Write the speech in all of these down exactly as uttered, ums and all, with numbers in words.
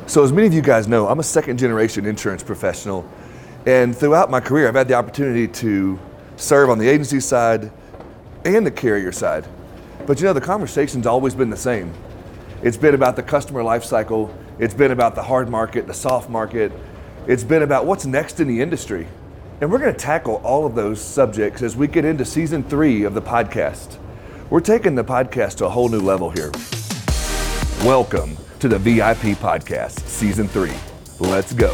So as many of you guys know, I'm a second generation insurance professional, and throughout my career I've had the opportunity to serve on the agency side and the carrier side. But you know, the conversation's always been the same. It's been about the customer life cycle, it's been about the hard market, the soft market, it's been about what's next in the industry. And we're gonna tackle all of those subjects as we get into season three of the podcast. We're taking the podcast to a whole new level here. Welcome to the V I P Podcast, Season three. Let's go.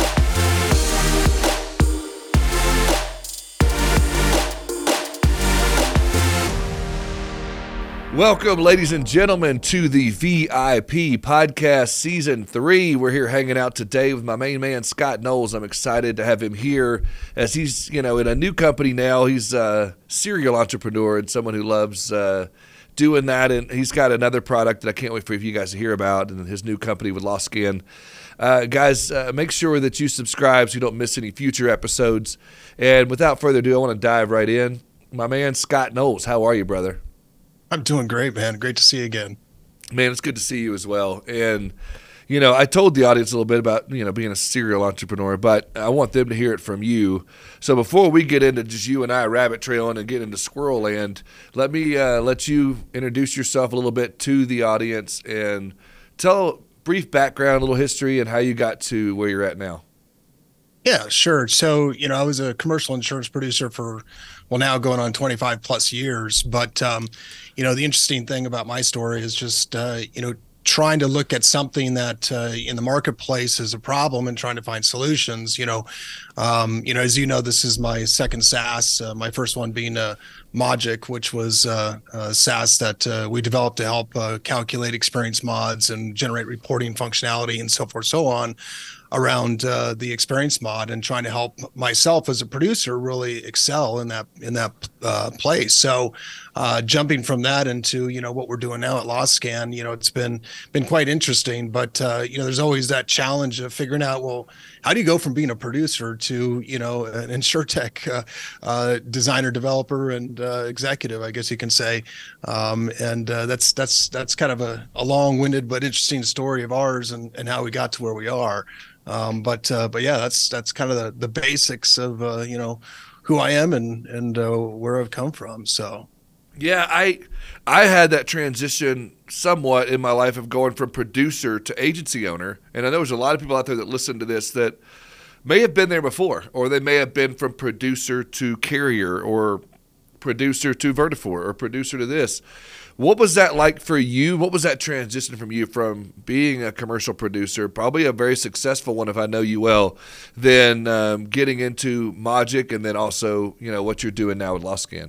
Welcome, ladies and gentlemen, to the V I P Podcast, Season three. We're here hanging out today with my main man, Scott Knowles. I'm excited to have him here as he's, you know, in a new company now. He's a serial entrepreneur and someone who loves uh, doing that, and he's got another product that I can't wait for you guys to hear about, and his new company with Lost Skin. Uh, guys, uh, make sure that you subscribe so you don't miss any future episodes. And without further ado, I want to dive right in. My man, Scott Knowles, how are you, brother? I'm doing great, man. Great to see you again. Man, it's good to see you as well. And, you know, I told the audience a little bit about, you know, being a serial entrepreneur, but I want them to hear it from you. So before we get into just you and I rabbit trailing and get into squirrel land, let me uh, let you introduce yourself a little bit to the audience and tell a brief background, a little history, and how you got to where you're at now. Yeah, sure. So, you know, I was a commercial insurance producer for, well, now going on twenty-five plus years. But, um, you know, the interesting thing about my story is just, uh, you know, trying to look at something that uh, in the marketplace is a problem and trying to find solutions. You know, um, you know, as you know, this is my second SaaS, uh, my first one being uh, Mogic, which was uh, a SaaS that uh, we developed to help uh, calculate experience mods and generate reporting functionality and so forth, so on, around uh, the experience mod, and trying to help myself as a producer really excel in that in that uh, place. So uh, jumping from that into, you know, what we're doing now at Lost Scan, you know, it's been been quite interesting. But uh, you know, there's always that challenge of figuring out, well, how do you go from being a producer to, you know, an insurtech uh, uh, designer, developer, and uh, executive, I guess you can say. Um, and uh, that's that's that's kind of a, a long-winded but interesting story of ours and and how we got to where we are. Um, but, uh, but yeah, that's, that's kind of the, the basics of, uh, you know, who I am and, and, uh, where I've come from. So. Yeah, I, I had that transition somewhat in my life of going from producer to agency owner. And I know there's a lot of people out there that listen to this that may have been there before, or they may have been from producer to carrier, or producer to Vertafore, or producer to this. What was that like for you? What was that transition from you from being a commercial producer, probably a very successful one if I know you well, then um, getting into Mogic, and then also, you know, what you're doing now with Lost Scan?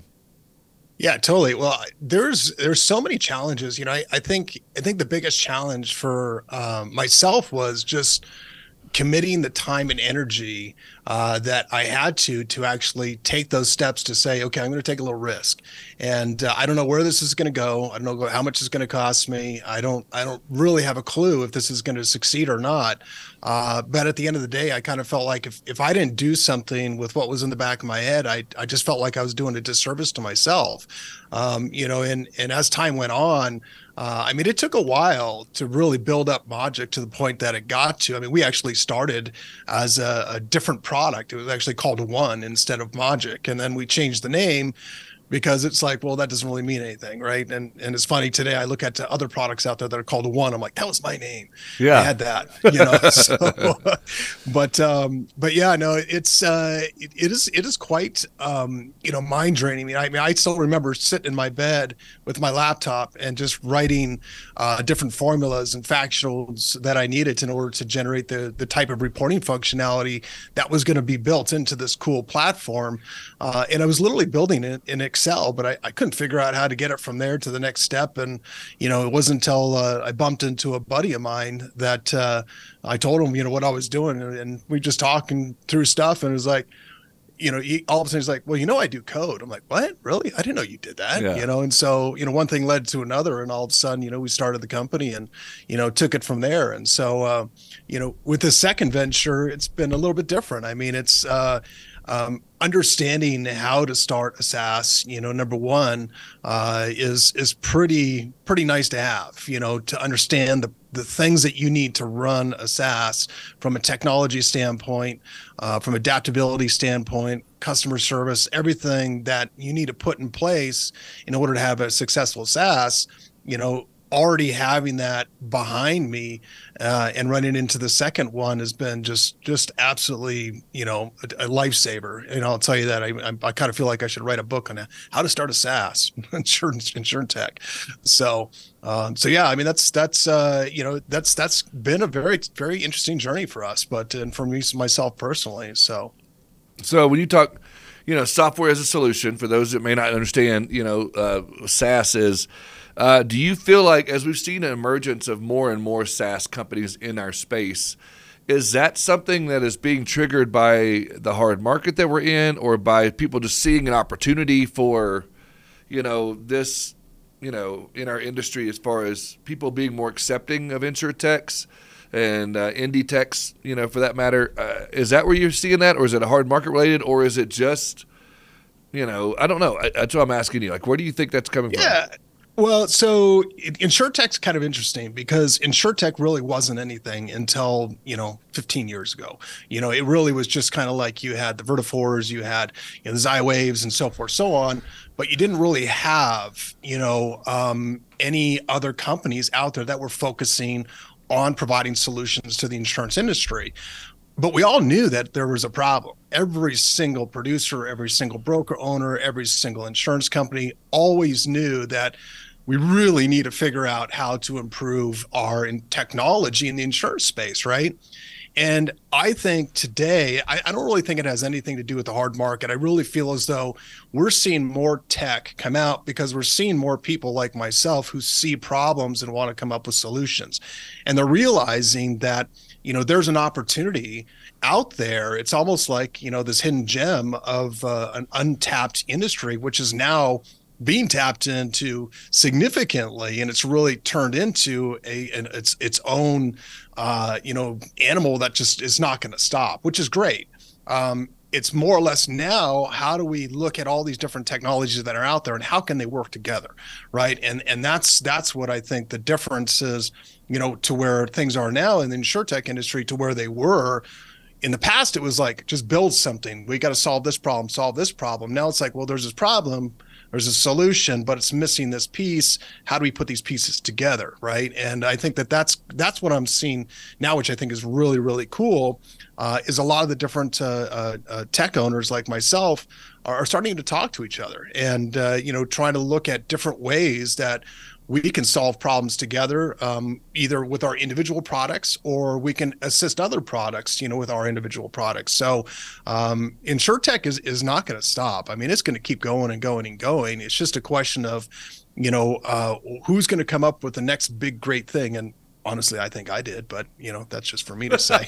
Yeah, totally. Well, there's there's so many challenges. You know, I, I think I think the biggest challenge for um, myself was just committing the time and energy uh, that I had to to actually take those steps to say, okay, I'm going to take a little risk, and uh, I don't know where this is going to go. I don't know how much it's going to cost me. I don't I don't really have a clue if this is going to succeed or not. Uh, but at the end of the day, I kind of felt like if if I didn't do something with what was in the back of my head, I I just felt like I was doing a disservice to myself. Um, you know, and and as time went on, Uh, I mean, it took a while to really build up Mogic to the point that it got to. I mean, we actually started as a, a different product. It was actually called One instead of Mogic. And then we changed the name because it's like, well, that doesn't really mean anything, right? And and it's funny, today I look at other products out there that are called One. I'm like, that was my name. Yeah, I had that, you know. So, but um, but yeah, no, it's uh, it, it is it is quite um, you know, mind draining. I mean, I mean, I still remember sitting in my bed with my laptop and just writing uh, different formulas and factuals that I needed in order to generate the the type of reporting functionality that was going to be built into this cool platform. Uh, and I was literally building it in Excel, but I, I couldn't figure out how to get it from there to the next step. And, you know, it wasn't until uh, I bumped into a buddy of mine that uh, I told him, you know, what I was doing. And, and we just talking through stuff. And it was like, you know, he, all of a sudden he's like, well, you know, I do code. I'm like, what? Really? I didn't know you did that. Yeah. You know? And so, you know, one thing led to another, and all of a sudden, you know, we started the company and, you know, took it from there. And so, uh, you know, with the second venture, it's been a little bit different. I mean, it's, uh, um, understanding how to start a SaaS, you know, number one, uh, is is pretty pretty nice to have. You know, to understand the the things that you need to run a SaaS from a technology standpoint, uh, from adaptability standpoint, customer service, everything that you need to put in place in order to have a successful SaaS. You know, already having that behind me uh, and running into the second one has been just just absolutely, you know, a, a lifesaver. And I'll tell you that I, I, I kind of feel like I should write a book on how to start a SaaS insurance insurance tech. So um, so yeah, I mean that's that's uh, you know that's that's been a very very interesting journey for us, but and for me myself personally. So So when you talk, you know, software as a solution, for those that may not understand, you know, uh, SaaS is. Uh, do you feel like, as we've seen an emergence of more and more SaaS companies in our space, is that something that is being triggered by the hard market that we're in, or by people just seeing an opportunity for, you know, this, you know, in our industry, as far as people being more accepting of insurtechs and uh, indie techs, you know, for that matter? Uh, is that where you're seeing that, or is it a hard market related, or is it just, you know, I don't know. I, that's what I'm asking you. Like, where do you think that's coming yeah. from? Well, so InsurTech's kind of interesting because InsurTech really wasn't anything until, you know, fifteen years ago. You know, it really was just kind of like you had the Vertafores, you had, you know, the XyWaves and so forth, so on, but you didn't really have, you know, um, any other companies out there that were focusing on providing solutions to the insurance industry. But we all knew that there was a problem. Every single producer, every single broker owner, every single insurance company always knew that we really need to figure out how to improve our in technology in the insurance space, right? And I think today, I, I don't really think it has anything to do with the hard market. I really feel as though we're seeing more tech come out because we're seeing more people like myself who see problems and want to come up with solutions. And they're realizing that, you know, there's an opportunity out there. It's almost like, you know, this hidden gem of uh, an untapped industry, which is now being tapped into significantly, and it's really turned into a an, its its own uh, you know animal that just is not going to stop, which is great. Um, it's more or less now, how do we look at all these different technologies that are out there and how can they work together, right? And and that's that's what I think the difference is, you know, to where things are now in the insurtech industry to where they were. In the past, it was like, just build something. We got to solve this problem, solve this problem. Now it's like, well, there's this problem, there's a solution, but it's missing this piece. How do we put these pieces together, right? And I think that that's that's what I'm seeing now, which I think is really, really cool, uh, is a lot of the different uh, uh, uh, tech owners like myself are starting to talk to each other and, uh, you know, trying to look at different ways that we can solve problems together, um, either with our individual products or we can assist other products, you know, with our individual products. So um, InsurTech is is not going to stop. I mean, it's going to keep going and going and going. It's just a question of, you know, uh, who's going to come up with the next big, great thing. And honestly, I think I did, but, you know, that's just for me to say.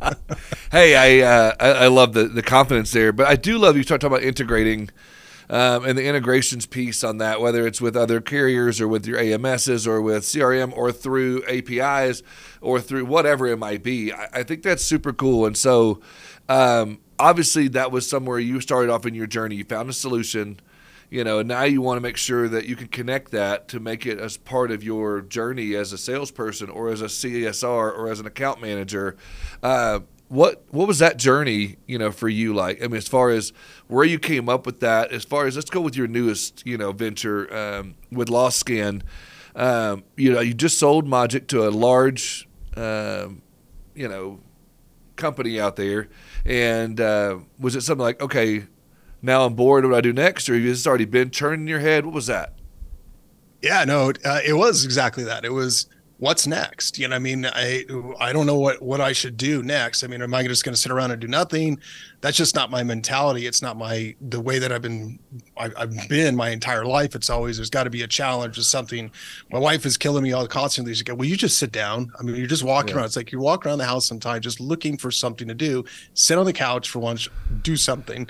Hey, I, uh, I I love the, the confidence there, but I do love you start talking about integrating Um, and the integrations piece on that, whether it's with other carriers or with your A M Ss or with C R M or through A P Is or through whatever it might be. I, I think that's super cool. And so um, obviously that was somewhere you started off in your journey. You found a solution, you know, and now you want to make sure that you can connect that to make it as part of your journey as a salesperson or as a C S R or as an account manager. Uh, What what was that journey, you know, for you like? I mean, as far as where you came up with that, as far as let's go with your newest, you know, venture um, with LostScan. Um, you know, you just sold Mogic to a large, um, you know, company out there, and uh, was it something like, okay, now I'm bored, what do I do next, or have you just already been churning in your head? What was that? Yeah, no, uh, it was exactly that. It was, what's next? You know, I mean, I I don't know what what I should do next. I mean, am I just going to sit around and do nothing? That's just not my mentality. It's not my the way that I've been I, I've been my entire life. It's always there's got to be a challenge. There's something. My wife is killing me all constantly. She's like, "Will you just sit down?" I mean, you're just walking Yeah. around. It's like you're walking around the house sometimes, just looking for something to do. Sit on the couch for once, do something.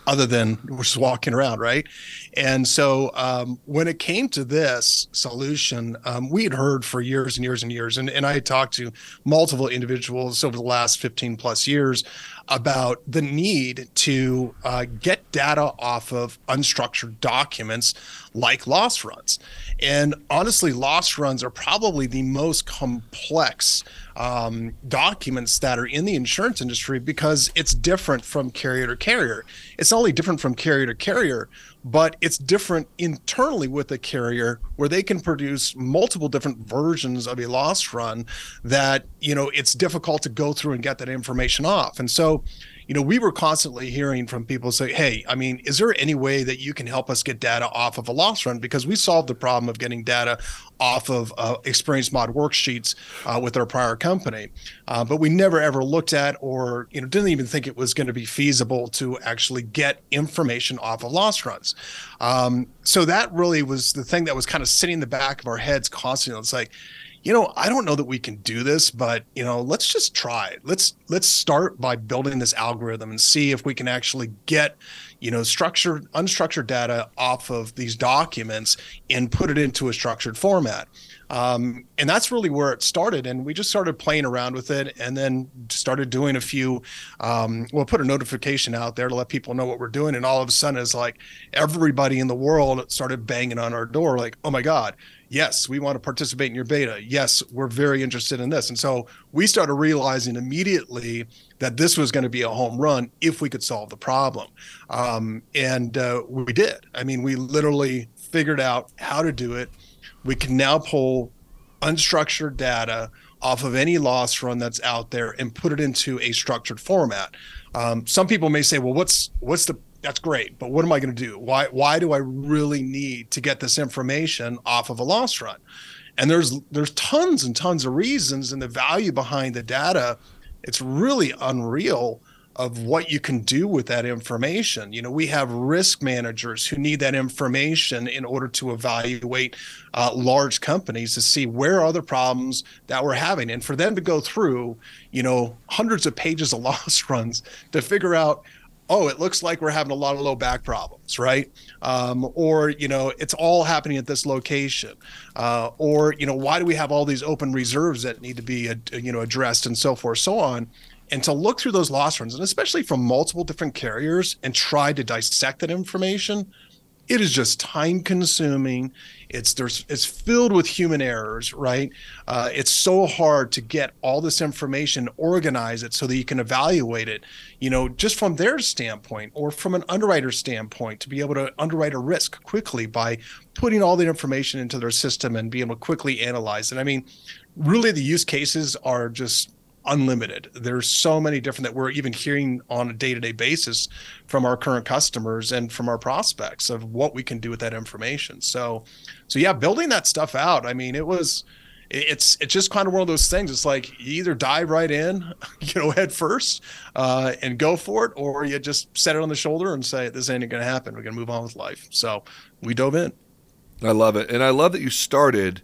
other than we're just walking around, right? And so um, when it came to this solution, um, we had heard for years and years and years, and, and I had talked to multiple individuals over the last fifteen plus years about the need to uh, get data off of unstructured documents like loss runs. And honestly, loss runs are probably the most complex um, documents that are in the insurance industry because it's different from carrier to carrier. It's not only different from carrier to carrier, but it's different internally with the carrier where they can produce multiple different versions of a loss run that, you know, it's difficult to go through and get that information off. And so, you know, we were constantly hearing from people say, hey, I mean, is there any way that you can help us get data off of a loss run? Because we solved the problem of getting data off of uh, experience mod worksheets uh, with our prior company. Uh, but we never ever looked at or, you know, didn't even think it was going to be feasible to actually get information off of loss runs. Um, so that really was the thing that was kind of sitting in the back of our heads constantly. It's like, you know, I don't know that we can do this, but, you know, let's just try it. Let's let's start by building this algorithm and see if we can actually get, you know, structured, unstructured data off of these documents and put it into a structured format. Um, and that's really where it started. And we just started playing around with it and then started doing a few, um, we'll put a notification out there to let people know what we're doing. And all of a sudden it's like everybody in the world started banging on our door like, oh my God, yes, we want to participate in your beta. Yes, we're very interested in this. And so we started realizing immediately that this was going to be a home run if we could solve the problem. Um, and uh, we did. I mean, we literally figured out how to do it. We can now pull unstructured data off of any loss run that's out there and put it into a structured format. Um, some people may say, well, what's what's the that's great, but what am I going to do? Why why do I really need to get this information off of a loss run? And there's there's tons and tons of reasons, and the value behind the data, it's really unreal of what you can do with that information. You know, we have risk managers who need that information in order to evaluate uh, large companies to see where are the problems that we're having. And for them to go through, you know, hundreds of pages of loss runs to figure out, oh, it looks like we're having a lot of low back problems, right? Um, or, you know, it's all happening at this location. Uh, or, you know, why do we have all these open reserves that need to be, uh, you know, addressed and so forth, so on. And to look through those loss runs, and especially from multiple different carriers, and try to dissect that information, it is just time consuming. It's there's it's filled with human errors, right? Uh, it's so hard to get all this information, organize it so that you can evaluate it, you know, just from their standpoint or from an underwriter standpoint, to be able to underwrite a risk quickly by putting all the information into their system and being able to quickly analyze it. I mean, really the use cases are just unlimited. There's so many different that we're even hearing on a day-to-day basis from our current customers and from our prospects of what we can do with that information. So, so yeah, building that stuff out. I mean, it was, it's, it's just kind of one of those things. It's like you either dive right in, you know, head first uh, and go for it, or you just set it on the shoulder and say, this ain't going to happen. We're going to move on with life. So we dove in. I love it. And I love that you started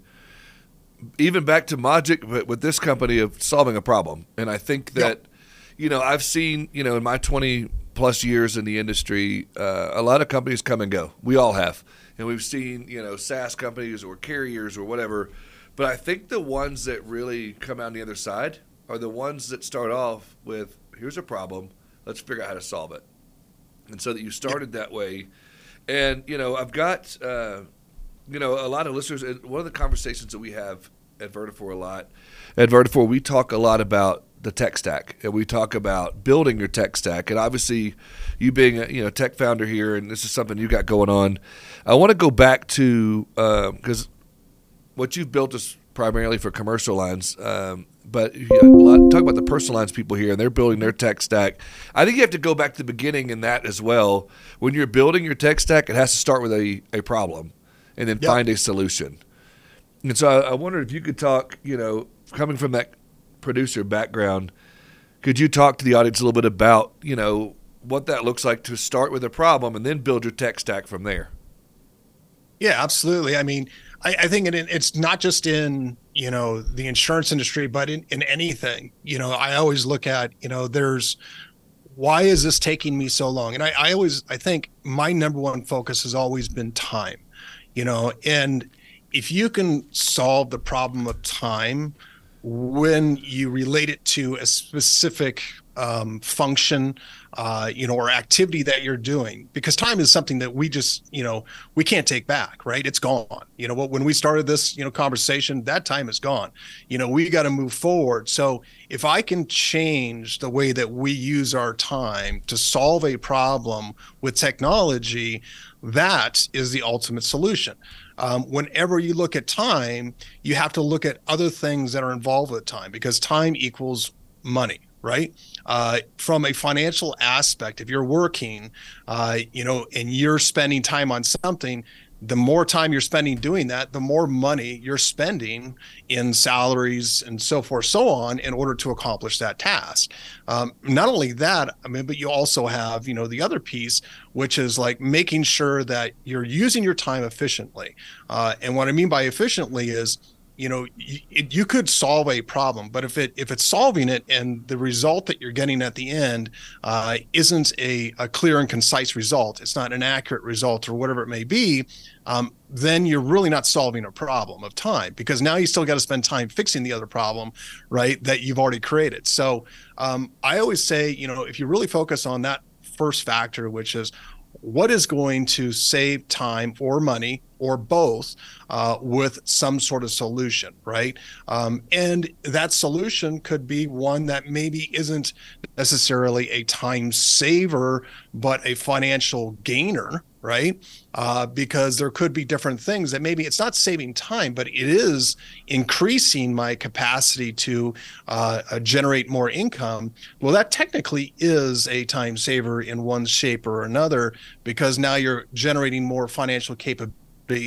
even back to Mogic, but with this company of solving a problem. And I think that, yep. you know, I've seen, you know, in my twenty plus years in the industry, uh, a lot of companies come and go. We all have. And we've seen, you know, SaaS companies or carriers or whatever. But I think the ones that really come out on the other side are the ones that start off with, here's a problem, let's figure out how to solve it. And so that you started yep. that way. And, you know, I've got, uh, you know, a lot of listeners, and one of the conversations that we have at Vertafore a lot, at Vertafore, we talk a lot about the tech stack, and we talk about building your tech stack. And obviously, you being a you know tech founder here, and this is something you got going on. I want to go back to because um, what you've built is primarily for commercial lines, um, but you know, a lot, talk about the personal lines people here, and they're building their tech stack. I think you have to go back to the beginning in that as well. When you're building your tech stack, it has to start with a, a problem, and then yep. find a solution. And so I, I wondered if you could talk, you know, coming from that producer background, could you talk to the audience a little bit about, you know, what that looks like to start with a problem and then build your tech stack from there? Yeah, absolutely. I mean, I, I think it, it's not just in, you know, the insurance industry, but in, in anything. You know, I always look at, you know, there's why is this taking me so long? And I, I always, I think my number one focus has always been time, you know, and if you can solve the problem of time when you relate it to a specific um, function, uh, you know, or activity that you're doing, because time is something that we just, you know, we can't take back, right? It's gone. You know, when we started this, you know, conversation, that time is gone. You know, we got to move forward. So if I can change the way that we use our time to solve a problem with technology, that is the ultimate solution. Um, whenever you look at time, you have to look at other things that are involved with time, because time equals money, right? Uh, from a financial aspect, if you're working, uh, you know, and you're spending time on something, the more time you're spending doing that, the more money you're spending in salaries and so forth, so on, in order to accomplish that task. Um, not only that, I mean, but you also have, you know, the other piece, which is like making sure that you're using your time efficiently. Uh, and what I mean by efficiently is, you know, you, you could solve a problem, but if it if it's solving it and the result that you're getting at the end uh, isn't a, a clear and concise result, it's not an accurate result or whatever it may be, um, then you're really not solving a problem of time, because now you still got to spend time fixing the other problem, right, that you've already created. So um, I always say, you know, if you really focus on that first factor, which is what is going to save time or money or both uh, with some sort of solution, right? Um, and that solution could be one that maybe isn't necessarily a time saver, but a financial gainer, right? Uh, because there could be different things that maybe it's not saving time, but it is increasing my capacity to uh, uh, generate more income. Well, that technically is a time saver in one shape or another, because now you're generating more financial capability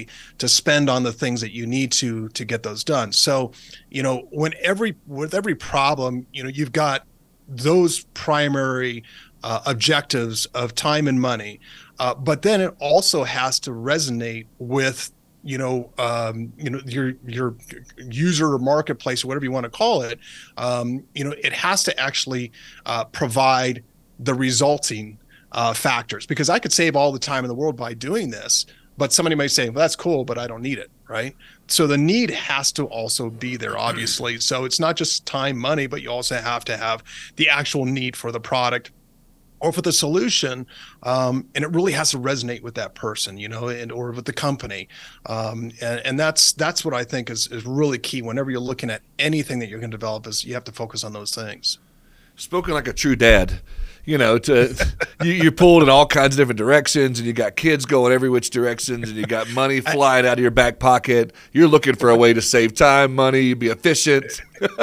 to spend on the things that you need to to get those done. So, you know, when every with every problem, you know, you've got those primary uh, objectives of time and money, uh, but then it also has to resonate with, you know, um, you know, your your user or marketplace or whatever you want to call it. Um, you know, it has to actually uh, provide the resulting uh, factors, because I could save all the time in the world by doing this, but somebody might say, well, that's cool, but I don't need it, right? So the need has to also be there, obviously. So it's not just time, money, but you also have to have the actual need for the product or for the solution. Um, and it really has to resonate with that person, you know, and or with the company. Um, and, and that's that's what I think is, is really key whenever you're looking at anything that you're going to develop, is you have to focus on those things. Spoken like a true dad. You know, to you, you're pulled in all kinds of different directions, and you got kids going every which directions, and you got money flying out of your back pocket. You're looking for a way to save time, money, be efficient.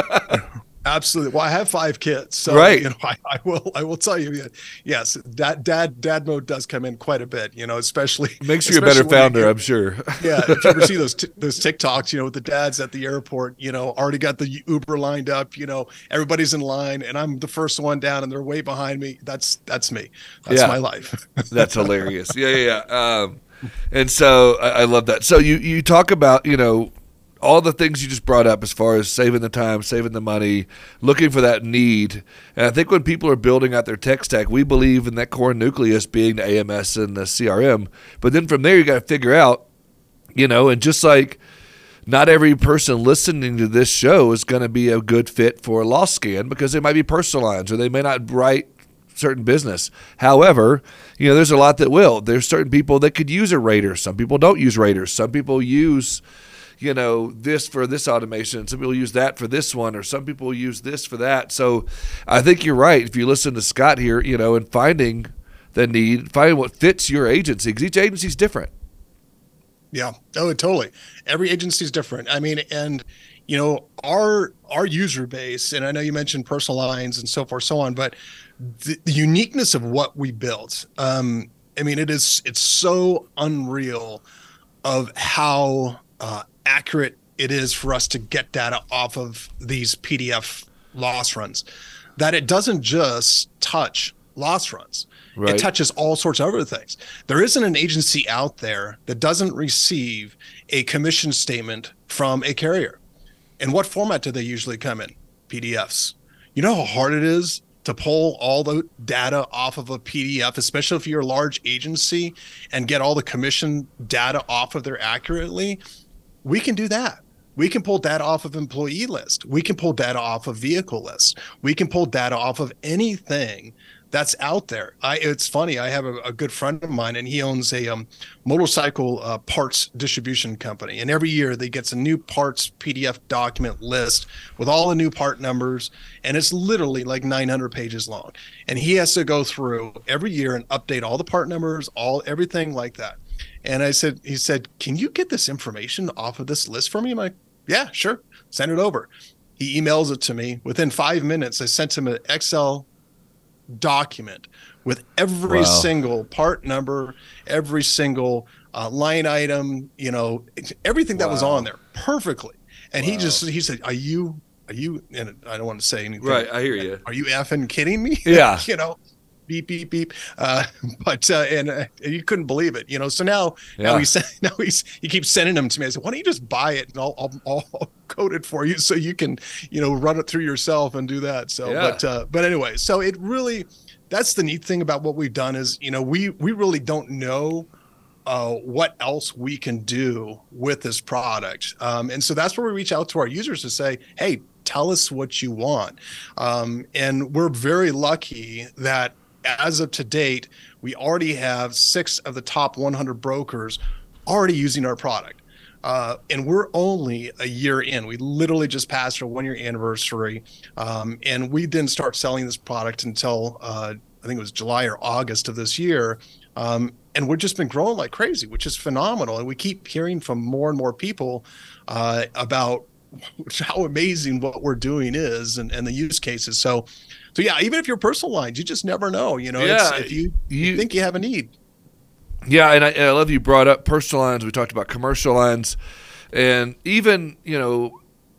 Absolutely. Well, I have five kids, so right. you know, I, I will I will tell you, yes, dad dad dad mode does come in quite a bit. You know, especially makes you a better founder, you, I'm sure. Yeah, if you ever see those t- those TikToks, you know, with the dads at the airport, you know, already got the Uber lined up. You know, everybody's in line, and I'm the first one down, and they're way behind me. That's that's me. That's yeah. my life. That's hilarious. Yeah, yeah. yeah. Um, and so I, I love that. So you you talk about, you know, all the things you just brought up as far as saving the time, saving the money, looking for that need. And I think when people are building out their tech stack, we believe in that core nucleus being the A M S and the C R M. But then from there, you got to figure out, you know, and just like not every person listening to this show is going to be a good fit for a loss scan, because they might be personal lines or they may not write certain business. However, you know, there's a lot that will. There's certain people that could use a rater. Some people don't use raters. Some people use, you know, this for this automation. Some people use that for this one, or some people use this for that. So I think you're right. If you listen to Scott here, you know, and finding the need, finding what fits your agency, because each agency is different. Yeah. Oh, totally. Every agency is different. I mean, and you know, our our user base, and I know you mentioned personal lines and so forth, so on, but the, the uniqueness of what we built, um, I mean, it is it's so unreal of how uh, accurate it is for us to get data off of these P D F loss runs, that it doesn't just touch loss runs. Right. It touches all sorts of other things. There isn't an agency out there that doesn't receive a commission statement from a carrier. And what format do they usually come in? P D Fs. You know how hard it is to pull all the data off of a P D F, especially if you're a large agency, and get all the commission data off of there accurately, we can do that. We can pull data off of employee list. We can pull data off of vehicle list. We can pull data off of anything that's out there. I, it's funny. I have a, a good friend of mine, and he owns a um, motorcycle uh, parts distribution company. And every year they gets a new parts P D F document list with all the new part numbers, and it's literally like nine hundred pages long. And he has to go through every year and update all the part numbers, all everything like that. And I said, he said, "Can you get this information off of this list for me?" I'm like, "Yeah, sure. Send it over." He emails it to me. Within five minutes, I sent him an Excel document with every Wow. single part number, every single uh, line item, you know, everything that was Wow. on there perfectly. And he Wow. just, he said, are you, are you, and I don't want to say anything. Right, I hear you. Are you effing kidding me? Yeah. You know, beep, beep, beep. Uh, but, uh, and uh, you couldn't believe it, you know, so now, now Yeah. he's, now he's, he keeps sending them to me. I said, why don't you just buy it and I'll, I'll, I'll code it for you so you can, you know, run it through yourself and do that. So, Yeah. but, uh, but anyway, so it really, that's the neat thing about what we've done is, you know, we, we really don't know uh, what else we can do with this product. Um, and so that's where we reach out to our users to say, hey, tell us what you want. Um, and we're very lucky that as of to date, we already have six of the top one hundred brokers already using our product. Uh, and we're only a year in. We literally just passed our one year anniversary. Um, and we didn't start selling this product until uh, I think it was July or August of this year. Um, and we've just been growing like crazy, which is phenomenal. And we keep hearing from more and more people uh, about how amazing what we're doing is and, and the use cases. So, so yeah, even if you're personal lines, you just never know, you know, Yeah, it's, if you, you- you think you have a need. Yeah, and I, and I love you brought up personal lines. We talked about commercial lines, and even you know,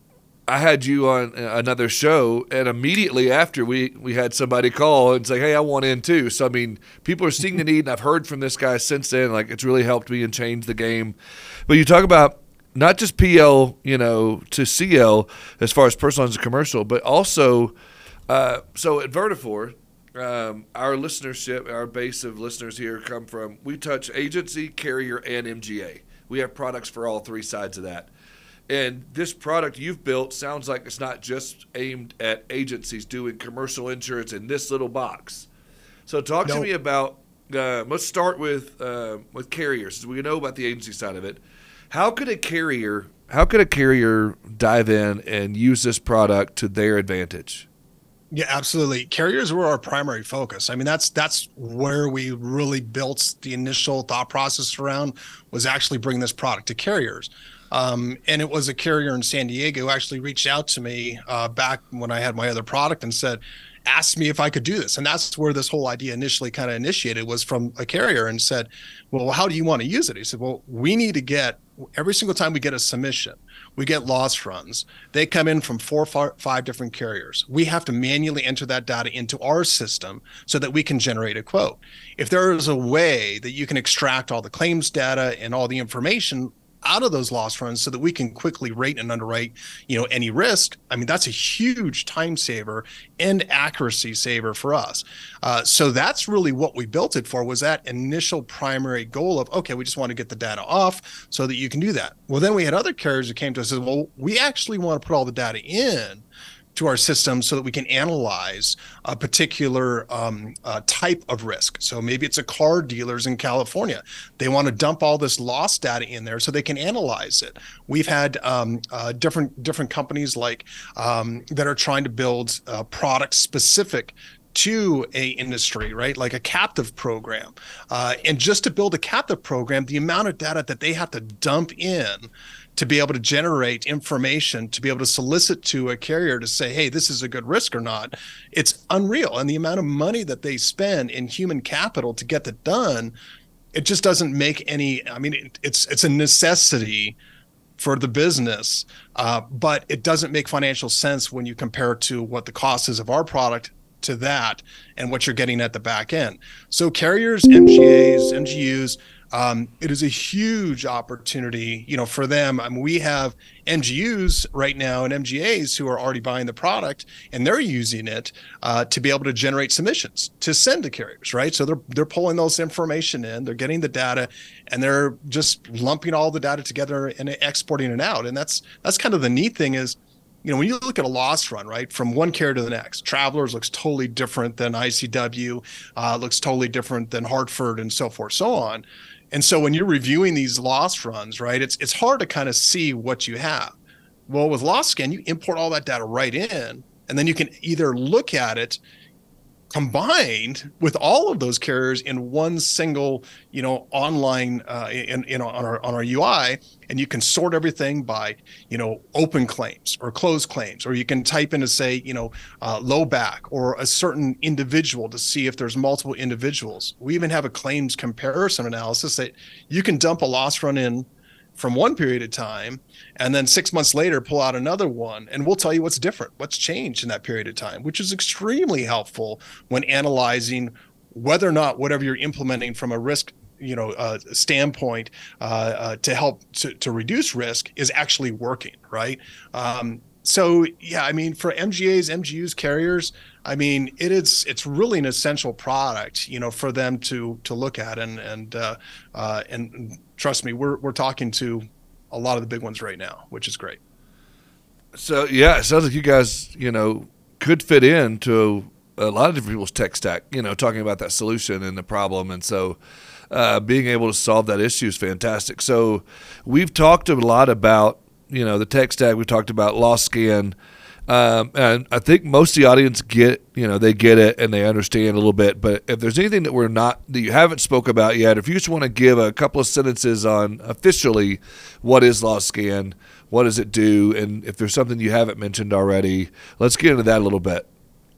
I had you on another show, and immediately after we we had somebody call and say, "Hey, I want in too." So I mean, people are seeing the need, and I've heard from this guy since then. Like it's really helped me and changed the game. But you talk about not just P L, you know, to C L as far as personal lines and commercial, but also uh, so at Vertafore. Um, our listenership, our base of listeners here come from, we touch agency, carrier, and M G A. We have products for all three sides of that. And this product you've built sounds like it's not just aimed at agencies doing commercial insurance in this little box. So talk to No. me about, uh, let's start with uh, with carriers. We know about the agency side of it. How could a carrier, how could a carrier dive in and use this product to their advantage? Yeah, absolutely. Carriers were our primary focus. I mean, that's that's where we really built the initial thought process around was actually bring this product to carriers. Um, and it was a carrier in San Diego who actually reached out to me uh, back when I had my other product and said, asked me if I could do this. And that's where this whole idea initially kind of initiated was from a carrier and said, well, how do you want to use it? He said, well, we need to get every single time we get a submission, we get loss runs. They come in from four or five different carriers. We have to manually enter that data into our system so that we can generate a quote. If there is a way that you can extract all the claims data and all the information out of those loss runs so that we can quickly rate and underwrite, you know, any risk, I mean, that's a huge time saver and accuracy saver for us. Uh, so that's really what we built it for, was that initial primary goal of, okay, we just want to get the data off so that you can do that. Well, then we had other carriers that came to us and said, well, we actually want to put all the data in to our system so that we can analyze a particular um, uh, type of risk. So maybe it's a car dealers in California. They want to dump all this loss data in there so they can analyze it. We've had um, uh, different different companies like um, that are trying to build uh, products specific to a industry, right? Like a captive program. Uh, and just to build a captive program, the amount of data that they have to dump in to be able to generate information, to be able to solicit to a carrier to say, hey, this is a good risk or not, it's unreal. And the amount of money that they spend in human capital to get that done, it just doesn't make any, I mean, it, it's it's a necessity for the business, uh, but it doesn't make financial sense when you compare it to what the cost is of our product to that and what you're getting at the back end. So carriers, M G As, M G Us, Um, it is a huge opportunity, you know, for them. I mean, we have M G Us right now and M G As who are already buying the product, and they're using it uh, to be able to generate submissions to send to carriers, right? So they're they're pulling those information in, they're getting the data, and they're just lumping all the data together and exporting it out. And that's that's kind of the neat thing is, you know, when you look at a loss run, right, from one carrier to the next, Travelers looks totally different than I C W, uh, looks totally different than Hartford, and so forth, so on. And so when you're reviewing these loss runs, right, it's it's hard to kind of see what you have. Well, with LossScan, you import all that data right in, and then you can either look at it combined with all of those carriers in one single, you know, online, uh, in, in on our on our U I, and you can sort everything by, you know, open claims or closed claims, or you can type in to say, you know, uh, low back or a certain individual to see if there's multiple individuals. We even have a claims comparison analysis that you can dump a loss run in from one period of time, and then six months later pull out another one, and we'll tell you what's different, what's changed in that period of time, which is extremely helpful when analyzing whether or not whatever you're implementing from a risk, you know, uh, standpoint uh, uh, to help to, to reduce risk is actually working, right? Um, so yeah, I mean, for M G As, M G Us, carriers, I mean, it is it's really an essential product, you know, for them to to look at, and and uh, uh, and trust me, we're we're talking to a lot of the big ones right now, which is great. So yeah, it sounds like you guys, you know, could fit into a lot of different people's tech stack. You know, talking about that solution and the problem, and so uh, being able to solve that issue is fantastic. So we've talked a lot about, you know, the tech stack. We've talked about LossScan. Um, and I think most of the audience get, you know, they get it and they understand a little bit. But if there's anything that we're not, that you haven't spoke about yet, if you just want to give a couple of sentences on officially what is LossScan, what does it do, and if there's something you haven't mentioned already, let's get into that a little bit.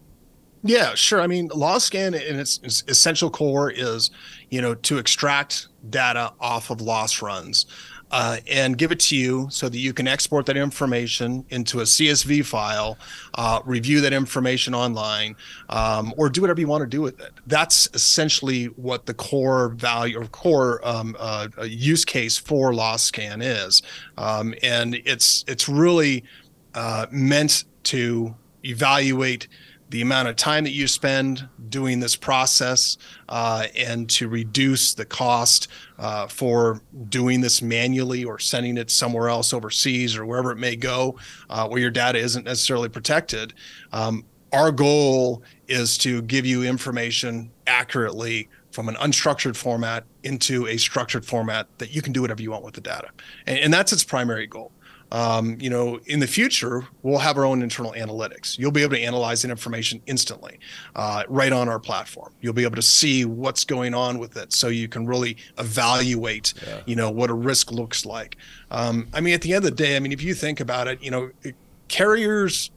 Yeah, sure. I mean, LossScan in its, its essential core is, you know, to extract data off of loss runs. Uh, and give it to you so that you can export that information into a C S V file, uh, review that information online, um, or do whatever you want to do with it. That's essentially what the core value or core um, uh, use case for LossScan is, um, and it's it's really uh, meant to evaluate the amount of time that you spend doing this process, uh, and to reduce the cost uh, for doing this manually or sending it somewhere else overseas or wherever it may go, uh, where your data isn't necessarily protected. Um, our goal is to give you information accurately from an unstructured format into a structured format that you can do whatever you want with the data. And, and that's its primary goal. Um, you know, in the future, we'll have our own internal analytics. You'll be able to analyze that information instantly, uh, right on our platform. You'll be able to see what's going on with it, so you can really evaluate, yeah. you know, what a risk looks like. Um, I mean, at the end of the day, I mean, if you think about it, you know, carriers,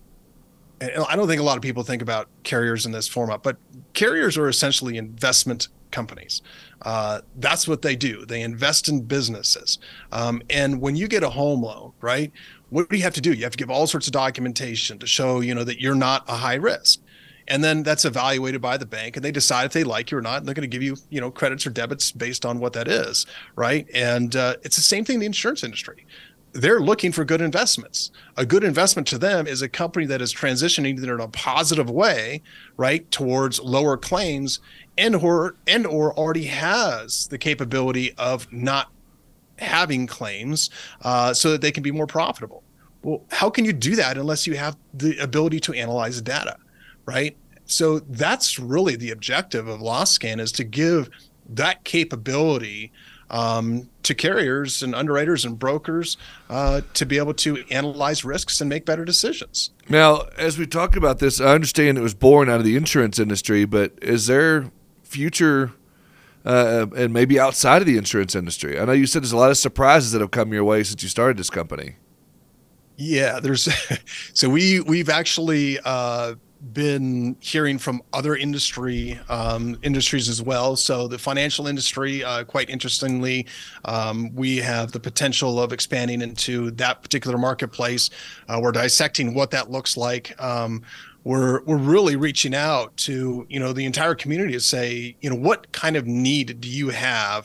and I don't think a lot of people think about carriers in this format, but carriers are essentially investment companies. Uh, that's what they do. They invest in businesses. Um, and when you get a home loan, right, what do you have to do? You have to give all sorts of documentation to show, you know, that you're not a high risk. And then that's evaluated by the bank, and they decide if they like you or not, and they're going to give you, you know, credits or debits based on what that is, right? And uh, it's the same thing in the insurance industry. They're looking for good investments. A good investment to them is a company that is transitioning in a positive way, right, towards lower claims, and or and or already has the capability of not having claims, uh, so that they can be more profitable. Well, how can you do that unless you have the ability to analyze data, right? So that's really the objective of LossScan, is to give that capability um, to carriers and underwriters and brokers uh, to be able to analyze risks and make better decisions. Now, as we talk about this, I understand it was born out of the insurance industry, but is there future uh, and maybe outside of the insurance industry? I know you said there's a lot of surprises that have come your way since you started this company. Yeah, there's so we we've actually uh, been hearing from other industry um, industries as well. So the financial industry, uh, quite interestingly, um, we have the potential of expanding into that particular marketplace. Uh, we're dissecting what that looks like. Um, we're we're really reaching out to, you know, the entire community to say, you know, what kind of need do you have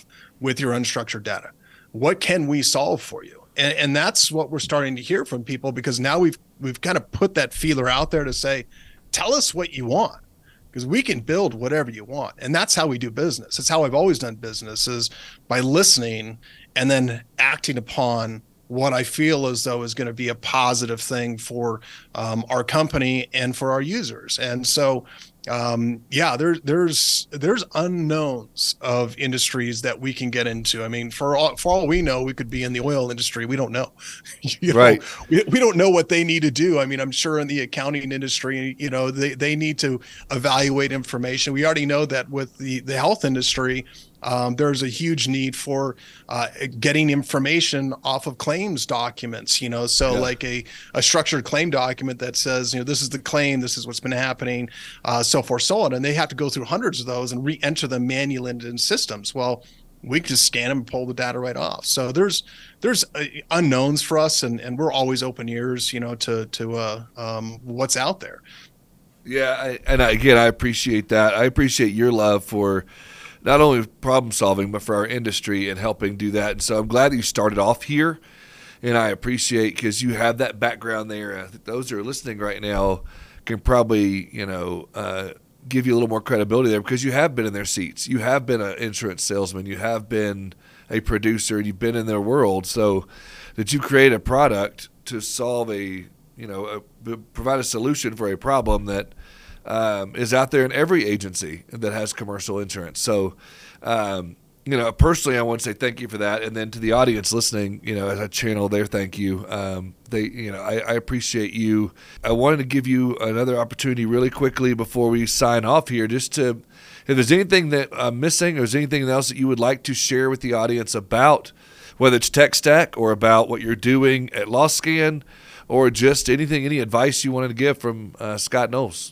with your unstructured data? What can we solve for you? And, and that's what we're starting to hear from people, because now we've we've kind of put that feeler out there to say, tell us what you want, because we can build whatever you want. And that's how we do business. It's how I've always done business, is by listening and then acting upon what I feel as though is going to be a positive thing for um, our company and for our users. And so, um, yeah, there, there's there's unknowns of industries that we can get into. I mean, for all for all we know, we could be in the oil industry. We don't know. you Right. know, we, we don't know what they need to do. I mean, I'm sure in the accounting industry, you know, they, they need to evaluate information. We already know that with the, the health industry, Um, there's a huge need for uh, getting information off of claims documents, you know, so Yeah. like a, a structured claim document that says, you know, this is the claim, this is what's been happening, uh, so forth, so on. And they have to go through hundreds of those and re-enter them manually into systems. Well, we can just scan them and pull the data right off. So there's there's uh, unknowns for us, and, and we're always open ears, you know, to, to uh, um, what's out there. Yeah, I, and I, again, I appreciate that. I appreciate your love for not only problem solving, but for our industry and helping do that. And so I'm glad that you started off here, and I appreciate, because you have that background there. I think those who are listening right now can probably, you know, uh, give you a little more credibility there, because you have been in their seats. You have been an insurance salesman. You have been a producer. You've been in their world. So that you create a product to solve a, you know, a, provide a solution for a problem that Um, is out there in every agency that has commercial insurance. So, um, you know, personally, I want to say thank you for that. And then to the audience listening, you know, as I channel their thank you, um, they, you know, I, I appreciate you. I wanted to give you another opportunity really quickly before we sign off here, just to, if there's anything that I'm missing, or there's anything else that you would like to share with the audience about, whether it's Tech Stack or about what you're doing at LawScan, or just anything, any advice you wanted to give from uh, Scott Knowles.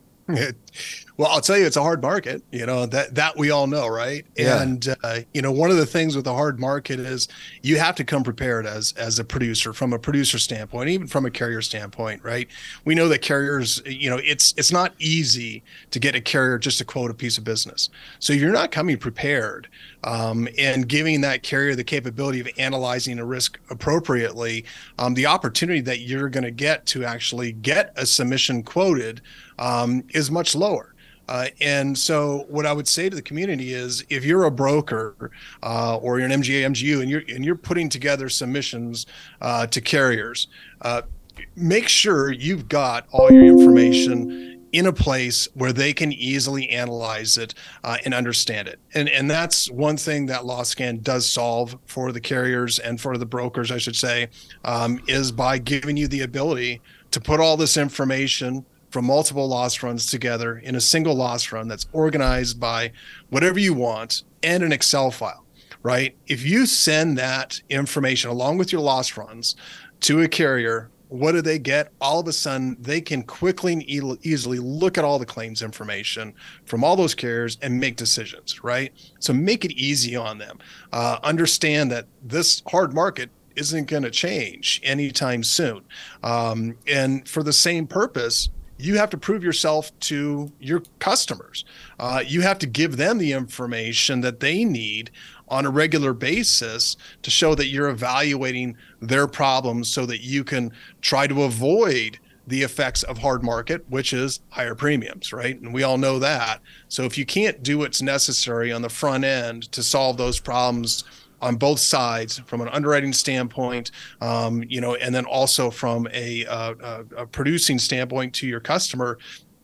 Well, I'll tell you, it's a hard market, you know, that, that we all know, right? Yeah. And, uh, you know, one of the things with a hard market is you have to come prepared as, as a producer, from a producer standpoint, even from a carrier standpoint, right? We know that carriers, you know, it's, it's not easy to get a carrier just to quote a piece of business. So you're not coming prepared, um, and giving that carrier the capability of analyzing a risk appropriately, um, the opportunity that you're going to get to actually get a submission quoted, um, is much lower. Uh, and so what I would say to the community is, if you're a broker uh, or you're an M G A, M G U, and you're and you're putting together submissions uh, to carriers, uh, make sure you've got all your information in a place where they can easily analyze it uh, and understand it. And and that's one thing that LawScan does solve for the carriers and for the brokers, I should say, um, is by giving you the ability to put all this information from multiple loss runs together in a single loss run that's organized by whatever you want, and an Excel file, right? If you send that information along with your loss runs to a carrier, what do they get? All of a sudden, they can quickly and e- easily look at all the claims information from all those carriers and make decisions, right? So make it easy on them. Uh, understand that this hard market isn't going to change anytime soon. Um, and for the same purpose, you have to prove yourself to your customers. Uh, you have to give them the information that they need on a regular basis to show that you're evaluating their problems, so that you can try to avoid the effects of hard market, which is higher premiums, right? And we all know that. So if you can't do what's necessary on the front end to solve those problems on both sides, from an underwriting standpoint, um, you know, and then also from a, uh, a producing standpoint to your customer,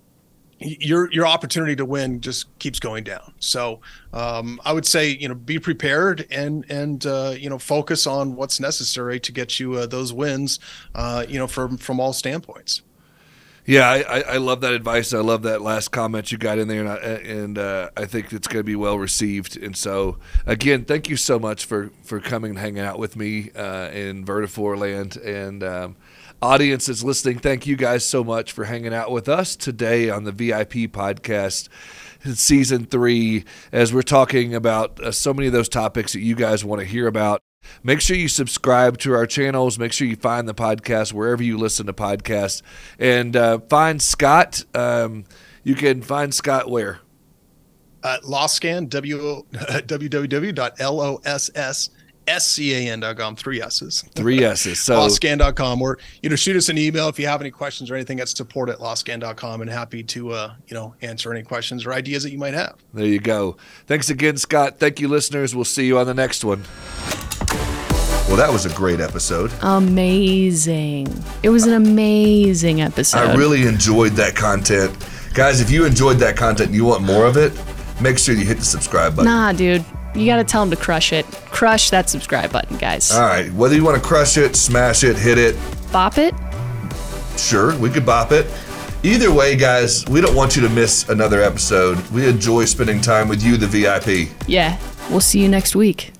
your your opportunity to win just keeps going down. So um, I would say, you know, be prepared and and uh, you know, focus on what's necessary to get you uh, those wins, uh, you know, from from all standpoints. Yeah, I, I love that advice. I love that last comment you got in there, and I, and uh, I think it's going to be well received. And so, again, thank you so much for, for coming and hanging out with me uh, in Vertafore land. And um, audience that's listening, thank you guys so much for hanging out with us today on the V I P podcast, season three, as we're talking about uh, so many of those topics that you guys want to hear about. Make sure you subscribe to our channels. Make sure you find the podcast wherever you listen to podcasts. And uh, find Scott. Um, you can find Scott where? Uh, Loscan, w, www dot losscan dot com, three S's. Three S's. So Loscan dot com, or, you know, shoot us an email if you have any questions or anything at support at loscan dot com, and happy to, uh, you know, answer any questions or ideas that you might have. There you go. Thanks again, Scott. Thank you, listeners. We'll see you on the next one. Well, that was a great episode. Amazing. It was an amazing episode. I really enjoyed that content. Guys, if you enjoyed that content and you want more of it, make sure you hit the subscribe button. Nah, dude. You got to tell them to crush it. Crush that subscribe button, guys. All right. Whether you want to crush it, smash it, hit it. Bop it? Sure, we could bop it. Either way, guys, we don't want you to miss another episode. We enjoy spending time with you, the V I P. Yeah. We'll see you next week.